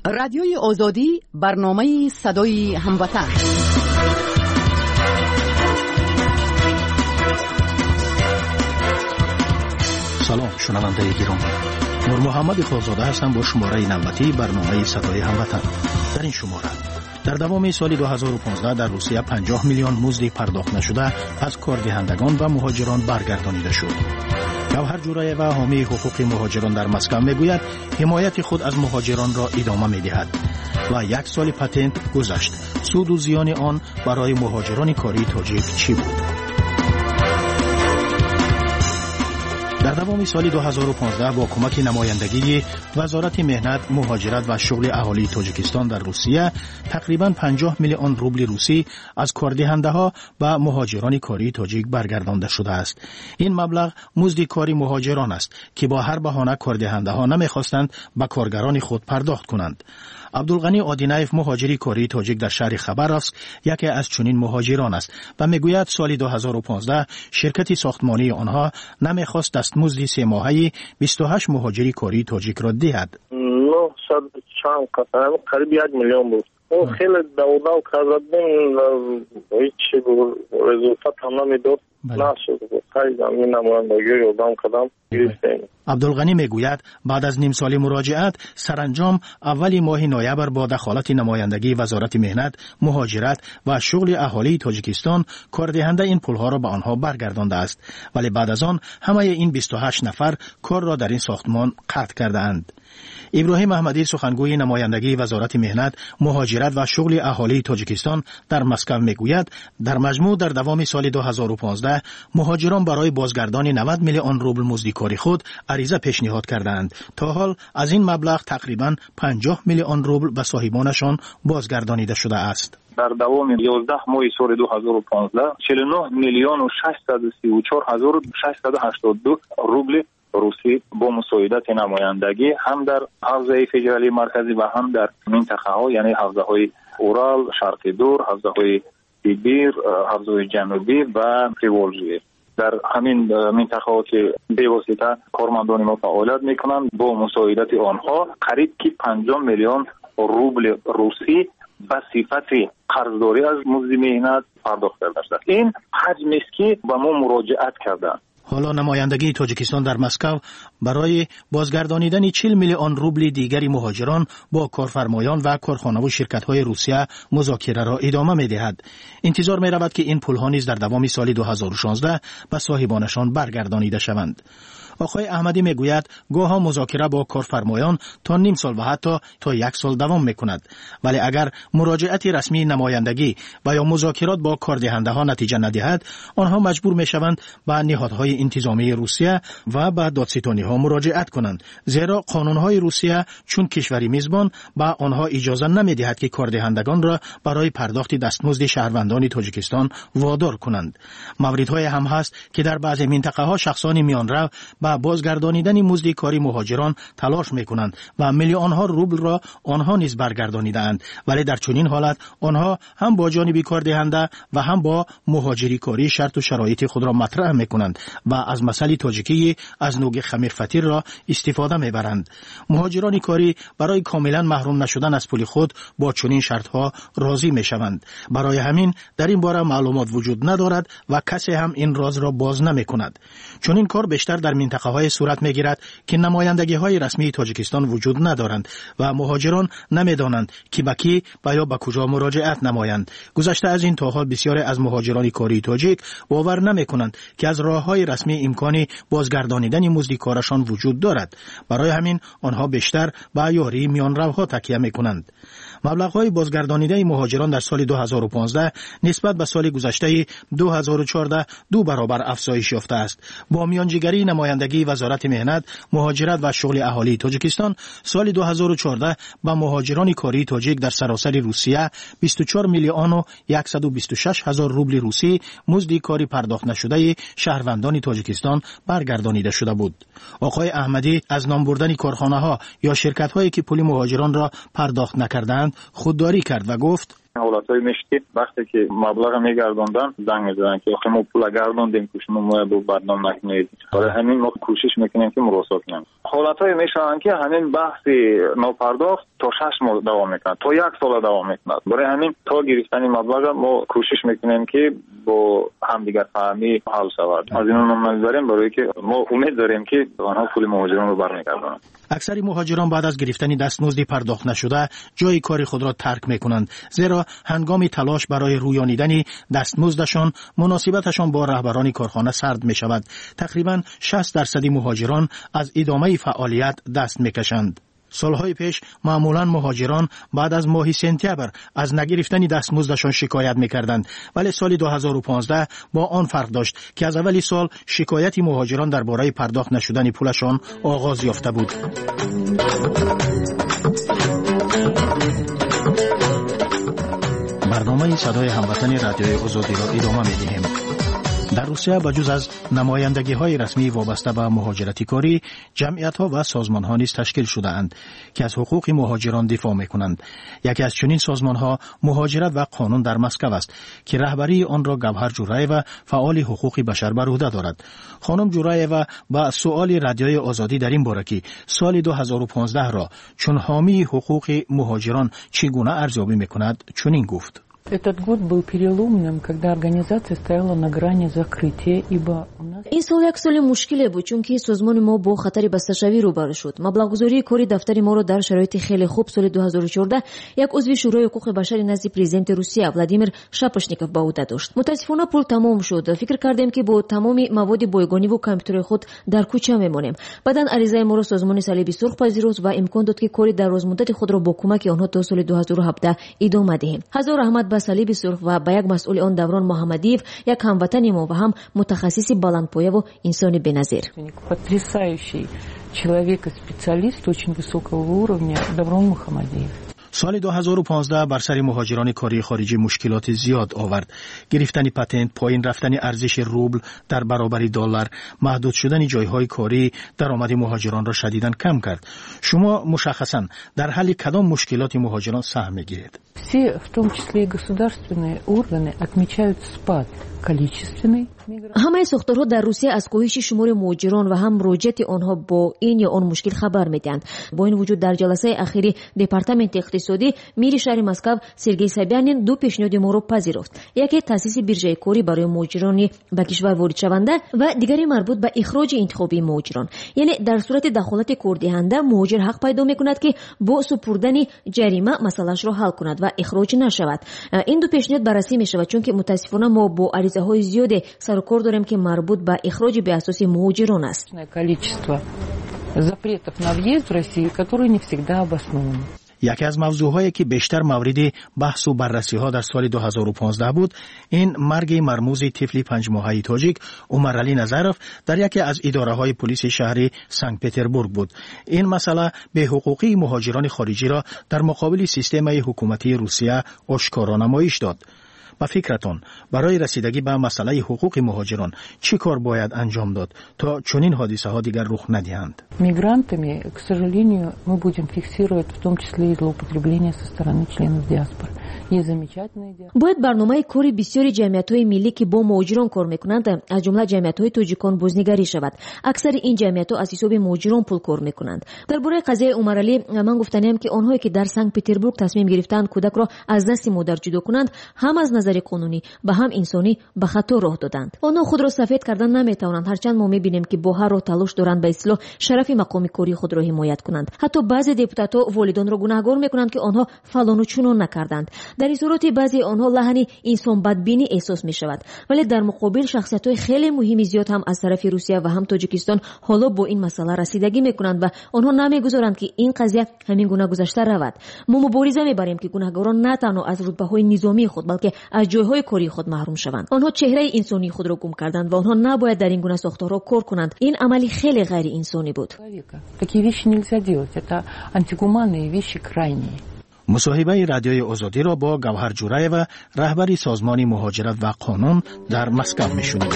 رادیوی آزادی، برنامه صدای هموطن. سلام شنونده گرامی، نور محمد خالزاده هستم با شماره نوبتی برنامه صدای هموطن. در این شماره در دوام سال 2015 در روسیه 50 میلیون مزد پرداخت نشده از کاردهندگان و مهاجران برگردانیده شد. گوهر جورایی و حامی حقوق مهاجران در مسکو میگوید حمایت خود از مهاجران را ادامه میدهد و یک سال پتنت گذشت. سود و زیان آن برای مهاجران کاری تاجیک چی بود؟ در دوام سال 2015 با کمک نمایندگی وزارت مهنت، مهاجرت و شغل اهالی تاجیکستان در روسیه تقریباً 50 میلیون روبل روسی از کاردهنده‌ها و مهاجران کاری تاجیک برگردانده شده است. این مبلغ مزد کاری مهاجران است که با هر بهانه کاردهنده‌ها نمی‌خواستند به کارگران خود پرداخت کنند. عبدالغنی آدینایف مهاجری کاری تاجیک در شهر خبرافسک یکی از چنین مهاجران است و میگوید سال 2015 شرکت ساختمانی آنها نمیخواست دستمزد 3 ماهه 28 مهاجری کاری تاجیک را دهد. چند قطعه قریب 1 میلیون بود. او خیلی دو کردن و هیچ رزولت هم نمیداد. نشد. خیلی زمین نمایندگی اقدام کردم. عبدالغنی میگوید بعد از نیم سال مراجعت سرانجام اولی ماه نوامبر با دخالت نمایندگی وزارت مهنت، مهاجرت و شغل اهالی تاجیکستان کاردهنده این پولها را به آنها برگردانده است، ولی بعد از آن همه این 28 نفر کار را در این ساختمان قطع کرده اند. ابراهیم احمدی سخنگوی نمایندگی وزارت مهنت، مهاجرت و شغل اهالی تاجیکستان در مسکو میگوید در مجموع در دوام سال 2015 مهاجران برای بازگردانی 90 میلیون روبل مزد کاری خود عریضه پیشنهاد کردند. تا حال از این مبلغ تقریباً 50 میلیون روبل به صاحبانشان بازگردانیده شده است. در دوام 11 ماه سال 2015 49 میلیون و 634 هزار 682 روبل روسی با مساعدت نمایندگی هم در حوزه فدرالی مرکزی و هم در منطقه ها، یعنی حوزه های اورال، شرق دور، حوزه های سیبیر، حوزه جنوبی و پریولژی، در همین منطقه ها که به واسطه کارمندان ما فعالیت میکنند با مساعدت آنها قریب که 50 میلیون روبل روسی به صفت قرضداری از مزد مهنت پرداخت کرده است. این حجمی است که به ما مراجعت کردند. حالا نمایندگی تاجیکستان در مسکو برای بازگردانیدن 40 میلیون روبل دیگری مهاجران با کارفرمایان و کارخانه و شرکت‌های روسیه مذاکره را ادامه می‌دهد. انتظار می‌رود که این پول‌ها نیز در دوام سال 2016 به صاحبانشان برگردانیده شوند. آقای احمدی میگوید گاهی مذاکره با کارفرمایان تا نیم سال و حتی تا 1 سال دوام میکند، ولی اگر مراجعت رسمی نمایندگی و یا مذاکرات با کاردهنده‌ها نتیجه ندهد، آنها مجبور میشوند به نهادهای انتظامی روسیه و به دادستانی‌ها مراجعت کنند، زیرا قانون‌های روسیه چون کشوری میزبان به آنها اجازه نمیدهد که کاردهندگان را برای پرداخت دستمزد شهروندان تاجیکستان وادار کنند. موردهای هم هست که در بعضی منطقه‌ها شخصان میانرو با بازگردانیدن مزد کاری مهاجران تلاش میکنند و میلیون ها روبل را آنها نیز برگردانیدند، ولی در چنین حالت آنها هم با جانب کاردهنده و هم با مهاجری کاری شرط و شرایط خود را مطرح میکنند و از مسئله تاجیکی از نوع خمیر فطیر را استفاده میبرند. مهاجران کاری برای کاملا محروم نشدن از پول خود با چنین شرط ها راضی میشوند. برای همین در این باره معلومات وجود ندارد و کسی هم این راز را باز نمیکند. چنین کار بیشتر در منطقه‌های صورت می‌گیرد که نمایندگی‌های رسمی تاجیکستان وجود ندارند و مهاجران نمی‌دانند که به کی و یا به کجا مراجعت نمایند. گذشته از این تا حال بسیاری از مهاجران کاری تاجیک باور نمی‌کنند که از راه‌های رسمی امکانی بازگردانیدن مزد کارشان وجود دارد. برای همین آنها بیشتر به یاری میانروها تکیه می‌کنند. مبلغ‌های بازگردانیده مهاجران در سال 2015 نسبت به سال گذشته 2014 2 برابر افزایش یافته است. با میانجیگری نمایندگی وزارت مهنت، مهاجرت و شغل اهالی تاجیکستان سال 2014 به مهاجران کاری تاجیک در سراسر روسیه 24 میلیون و 126 هزار روبل روسی مزد کاری پرداخت نشده شهروندان تاجیکستان برگردانیده شده بود. آقای احمدی از نام بردن کارخانه‌ها یا شرکت‌هایی که پول مهاجران را پرداخت نکردند خودداری کرد و گفت حالتای میشتی وقتی که مبلغ میگردوندن زنگ میزدن که آخه ما پول گردوندیم که شما ما رو بدنام نکنید. برای همین ما کوشش میکنیم که مراسا کنیم. حالتای میشن که همین بحث ناپرداخت تا 6 ماه دوام میکنه، تا 1 سال دوام میکنه. برای همین تا گرفتن مبلغ ما کوشش میکنیم که با همدیگر فهمی حل شود. از این نمونه داریم برای که ما امید داریم که آنها پول مهاجران رو برمیگردونن. اکثر مهاجران بعد از گرفتن دستمزد پرداخت نشده جای کار خود را ترک میکنند، زیرا هنگام تلاش برای رویانیدن دستمزدشان مناسبتشان با رهبران کارخانه سرد می شود. تقریبا 60% مهاجران از ادامه فعالیت دست میکشند. سالهای پیش معمولا مهاجران بعد از ماه سپتامبر از نگرفتن دستمزدشان شکایت میکردند، ولی سال 2015 با آن فرق داشت که از اول سال شکایت مهاجران درباره پرداخت نشدن پولشان آغاز یافته بود. برنامه صدای هموطن رادیوی آزادی را ادامه می‌دهیم. در روسیه بجز از نمایندگی‌های رسمی وابسته به مهاجرت کاری، جمعیت‌ها و سازمان‌ها نیز تشکیل شده‌اند که از حقوق مهاجران دفاع می‌کنند. یکی از چنین سازمان‌ها مهاجرت و قانون در مسکو است که رهبری آن را گوهر جورایوا، فعال حقوق بشر بر عهده دارد. خانم جورایوا با سؤال رادیوی آزادی در این باره که سال 2015 را چون حامی حقوق مهاجران چگونه ارزیابی می‌کند چنین گفت: Этот год был переломным, когда организация стояла на грани закрытия, ибо у нас... این سال یک سال مشکلی بود چون که سازمان ما با خطر بسته‌شوی روبرو شد. مبلغ‌گذاری کاری دفتر ما را در شرایط خیلی خوب سال 2014 یک عضو شورای حقوق بشر نزد پرزیدنت روسیه ولادیمیر شاپشنیکوف به عهده داشت. متاسفانه پول تمام شد. فکر کردیم که با تمام مواد بایگانی و کامپیوتر خود در کوچه میمانیم. بعداً عریضه ما را سازمان صلیب سرخ پذیرفت و امکان داد که کاری در روزمدت خود را با کمک آنها تا سال 2017 ادامه دهیم. هزار رحمت به صلیب سرخ و به یک مسئول آن دوران محمدیف، یک هموطن ما و هم متخصص بلندپایه و انسان بی‌نظیر. Потрясающий человек и специалист очень высокого уровня Давron Muhammadiev. سال 2015 بر سر مهاجران کاری خارجی مشکلات زیاد آورد. گرفتن پتنت، پایین رفتن ارزش روبل در برابر دلار، محدود شدن جایهای کاری درآمد مهاجران را شدیداً کم کرد. شما مشخصاً در حل کدام مشکلات مهاجران سهم می‌گیرید؟ Все, в том числе и государственные органы, отмечают спад количественный. همه ساختارها در روسیه از کاهش شمار مهاجران و هم مراجعت آنها با این یا آن مشکل خبر میدهند. با این وجود در جلسه اخیری دپارتمنت اقتصادی میری شهر مسکو سرگئی سابیانین دو پیشنهاد ما را پذیرفت. یکی تاسیس بیرژه کاری برای مهاجران به کشور وارد شونده و دیگری مربوط به اخراج انتخابی مهاجران. یعنی در صورت دخالت کاردهنده مهاجر حق پیدا میکند که با سپردن جریمه مسئله‌اش را حل کند و اخراج نشود. این دو پیشنهاد بررسی میشود چون که متاسفانه ما با عریضه‌های زیاد سر و کار داریم که مربوط به اخراج به اساس مهاجران است. Количество запретов на въезд в Россию, которые не всегда обоснованы. یکی از موضوعهایی که بیشتر مورد بحث و بررسی ها در سال 2015 بود، این مرگ مرموز طفل 5 ماهه تاجیک عمر علی نظرف در یکی از اداره های پلیس شهر سنت پترزبورگ بود. این مسئله به حقوقی مهاجران خارجی را در مقابل سیستم حکومتی روسیه آشکارا نمایش داد. با فکرتون برای رسیدگی به مسئله حقوق مهاجران چی کار باید انجام داد تا چنین حادثه ها دیگر رخ ندهند؟ Мигрантами, к сожалению, мы будем фиксировать в том числе и злоупотребление со стороны членов диаспоры. باید برنامه کاری بسیاری جمعیت‌های ملی که با مهاجران کار می‌کنند از جمله جمعیت‌های تاجیکان بازنگری شود. اکثر این جمعیت‌ها از حساب مهاجران پول کار می‌کنند. درباره قضیه عمر علی من گفتم که آنهایی که در سنت پترزبورگ تصمیم گرفتند کودک را از دست مادر جدا کنند هم از نظر قانونی و هم انسانی به خطا راه دادند. آنها خود را سفید کردن نمی‌توانند، هرچند ما می‌بینیم که با هر راه تلاش دارند به اصلاح شرف مقام کاری خود را حمایت کنند. حتی بعضی دپوتات‌ها والدان را گناهکار می‌کنند که آنها فلان و چنان نکردند. در این صورت بعضی آنها لحن انسان بدبینی احساس می شود، ولی در مقابل شخصیت‌های خیلی مهمی زیاد هم از طرف روسیه و هم تاجیکستان حالا با این مسئله رسیدگی می‌کنند و آنها نمی‌گذارند که این قضیه همین گونه گذشته رود. ما مبارزه می‌بریم که گناهکاران نه تنها از رتبه‌های نظامی خود بلکه از جای‌های کاری خود محروم شوند. آنها چهره انسانی خود را گم کردند و آنها نباید در این گونه ساختارها کار کنند. این عملی خیلی غیر انسانی بود. Такие вещи нельзя делать. Это антигуманные вещи крайние. مصاحبه رادیوی آزادی را با گوهر جورایوا رهبر سازمان مهاجرت و قانون در مسکو میشنوید.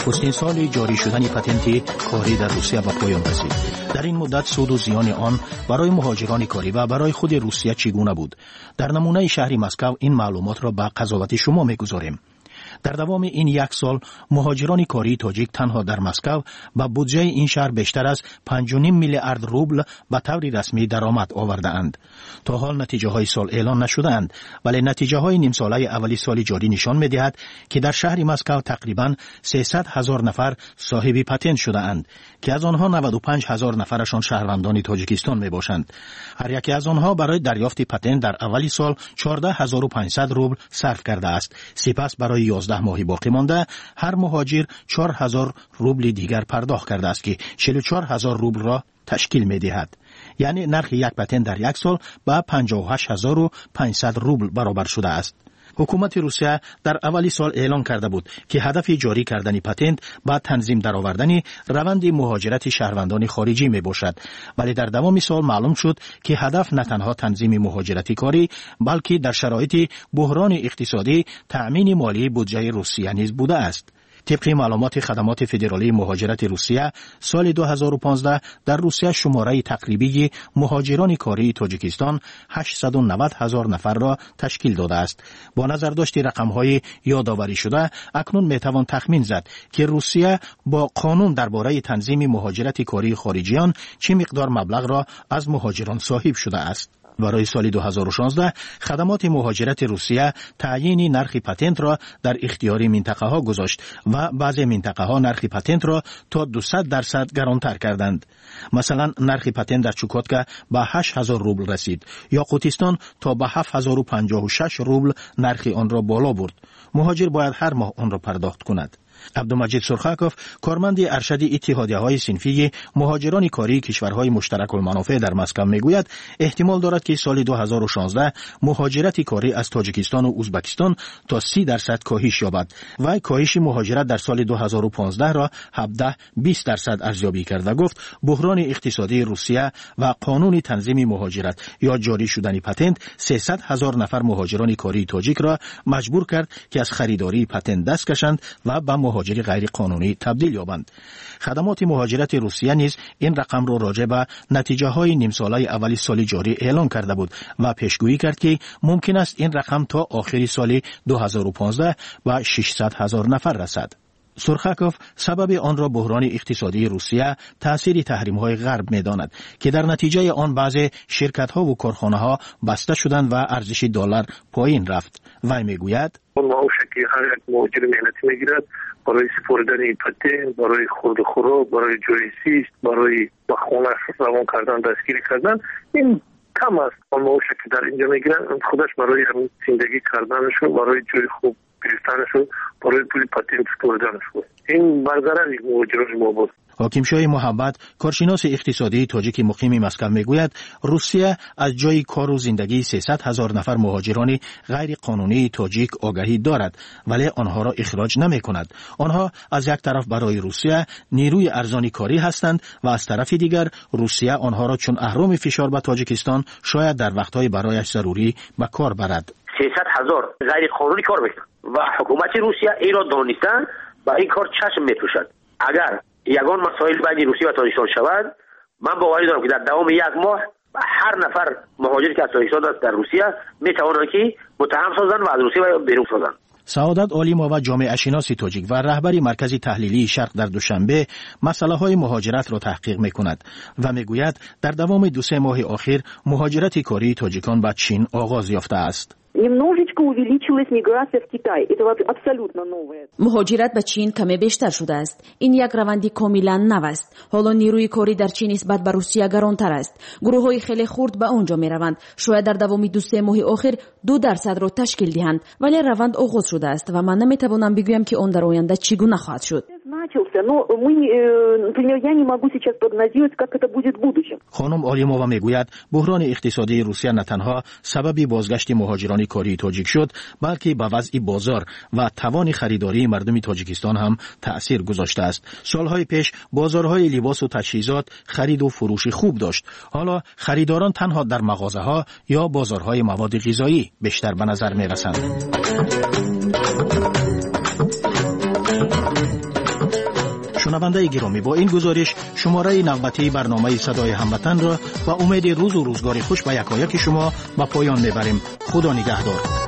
نخستین سال جاری شدن پتنت کاری در روسیه به پایان رسید. در این مدت سود و زیان آن برای مهاجران کاری و برای خود روسیه چگونه بود؟ در نمونه شهر مسکو این معلومات را به قضاوت شما می‌گذاریم. در دوام این یک سال مهاجران کاری تاجیک تنها در مسکو با بودجه این شهر بیشتر از 5.5 میلیارد روبل به طور رسمی درآمد آورده اند. تا حال نتیجه های سال اعلان نشده اند، ولی نتیجه های نیم ساله اولی سال جاری نشان می‌دهد که در شهر مسکو تقریباً 300,000 نفر صاحب پتنت شده اند که از آنها 95,000 نفرشان شهروندان تاجیکستان میباشند. هر یکی از آنها برای دریافت پتنت در اولی سال 14,500 روبل صرف کرده است. سپس برای 11 ماه باقی مانده هر مهاجر 4,000 روبل دیگر پرداخت کرده است که 44,000 روبل را تشکیل می‌دهد. یعنی نرخ یک پتنت در یک سال به 58,500 روبل برابر شده است. حکومت روسیه در اولی سال اعلان کرده بود که هدف جاری کردن پتنت با تنظیم درآوردن روند مهاجرت شهروندان خارجی می باشد، ولی در دوام سال معلوم شد که هدف نه تنها تنظیم مهاجرت کاری بلکه در شرایط بحران اقتصادی تأمین مالی بودجه روسیه نیز بوده است. طبق معلومات خدمات فدرالی مهاجرت روسیه سال 2015 در روسیه شماره تقریبی مهاجران کاری تاجیکستان 890,000 نفر را تشکیل داده است. با نظر داشت رقم‌های یادآوری شده اکنون میتوان تخمین زد که روسیه با قانون درباره تنظیم مهاجرت کاری خارجیان چه مقدار مبلغ را از مهاجران صاحب شده است. برای سال 2016 خدمات مهاجرت روسیه تعیین نرخ پتنت را در اختیار منطقه ها گذاشت و بعضی منطقه ها نرخ پتنت را تا 200% گرانتر کردند. مثلا نرخ پتنت در چوکاتکا به 8,000 روبل رسید. یاقوتستان تا به 7,056 روبل نرخ آن را بالا برد. مهاجر باید هر ماه آن را پرداخت کند. عبدالمجید سرخاکوف، کارمند ارشد اتحادیه‌های صنفی مهاجران کاری کشورهای مشترک المنافع در مسکو میگوید احتمال دارد که سال 2016 مهاجرت کاری از تاجیکستان و ازبکستان تا 30% کاهش یابد و کاهش مهاجرت در سال 2015 را 17-20% ارزیابی کرد و گفت بحران اقتصادی روسیه و قانون تنظیم مهاجرت یا جاری شدن پتنت 300,000 نفر مهاجران کاری تاجیک را مجبور کرد که از خریداری پتنت دست کشند و به مهاجری غیر قانونی تبدیل یابند. خدمات مهاجرت روسیه نیز این رقم را راجع به نتیجه های نیم ساله اولی سال جاری اعلان کرده بود و پیشگویی کرد که ممکن است این رقم تا آخر سال 2015 به 600,000 نفر رسد. سرخاکوف سبب آن را بحران اقتصادی روسیه تأثیر تحریم های غرب می داند که در نتیجه آن بعضی شرکت ها و کارخانه ها بسته شدند و ارزش دلار پایین رفت. وی می گوید معاشی که هر یک مهاجر مهنتی میگیرد برای سپردن پتنت، برای خورد و خوراک، برای جای زیست، برای به خانه روان کردن، دستگیری کردن، این کم است. آن معاشی که در اینجا میگیرن خودش برای همین زندگی کردنشون، برای جای خوب گرفتنشون، برای پول پتنت سپردنشون، این برقرار یک مهاجران ما بود. حاکم شاه محمد، کارشناس اقتصادی تاجیک مقیم مسکو میگوید روسیه از جای کار و زندگی 300,000 نفر مهاجران غیر قانونی تاجیک آگاهی دارد ولی آنها را اخراج نمی کند. آنها از یک طرف برای روسیه نیروی ارزانی کاری هستند و از طرف دیگر روسیه آنها را چون اهرام فشار به تاجیکستان شاید در وقتهای برایش ضروری به کار برد. 300,000 غیر قانونی کار میکنند و حکومت روسیه این را دانسته و این کار چشم میپوشد. اگر یگان مسائل بین روسیه و تاجیکستان شود، من باوری دارم که در دوام یک ماه هر نفر مهاجری که از تاجیکستان در روسیه میتوانند که متهم سازند و از روسیه بیرون سازند. سعادت علیما و جامعه شناس تاجیک و رهبری مرکز تحلیلی شرق در دوشنبه مسئله های مهاجرت را تحقیق میکند و میگوید در دوام 2-3 ماه آخر مهاجرت کاری تاجیکان به چین آغاز یافته است. Немножечко увеличилась миграция в Китай. Это абсолютно новое. مهاجرت به چین کمی بیشتر شده است. این یک روندی کاملا نو است. حالا نیروی کاری در چین نسبت به روسیه گرانتر است. گروه‌های خیلی خرد به آنجا می‌روند. شاید در دوام 2-3 ماه آخر 2% را تشکیل دهند. ولی روند آغاز شده است و من نمی‌توانم بگویم که آن در آینده چگونه خواهد شد. خانم آلیمووا میگوید بحران اقتصادی روسیه نه تنها سبب بازگشت مهاجران کاری تاجیک شد بلکه به وضع بازار و توان خریداری مردم تاجیکستان هم تأثیر گذاشته است. سالهای پیش بازارهای لباس و تجهیزات خرید و فروش خوب داشت. حالا خریداران تنها در مغازه‌ها یا بازارهای مواد غذایی بیشتر به نظر می‌رسند. شنونده گرامی، با این گزارش شماره نوبتی برنامه صدای هموطن را و امید روز و روزگار خوش به یکایک شما به پایان میبریم. خدا نگهدار.